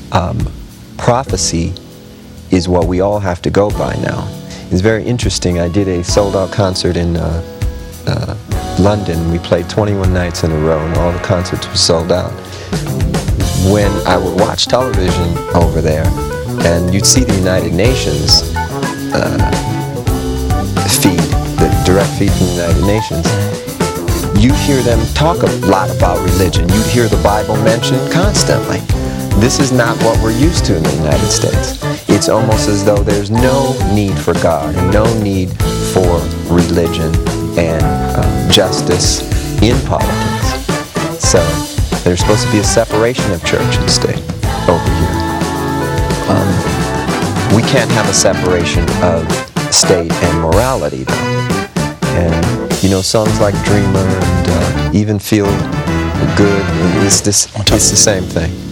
prophecy is what we all have to go by now. It's very interesting. I did a sold-out concert in London. We played 21 nights in a row, and all the concerts were sold out. When I would watch television over there, and you'd see the United Nations feed, the direct feed from the United Nations, you'd hear them talk a lot about religion. You'd hear the Bible mentioned constantly. This is not what we're used to in the United States. It's almost as though there's no need for God and no need for religion and justice in politics. So there's supposed to be a separation of church and state over here. We can't have a separation of state and morality, though. And songs like Dreamer and Even Feel Good, it's the same thing.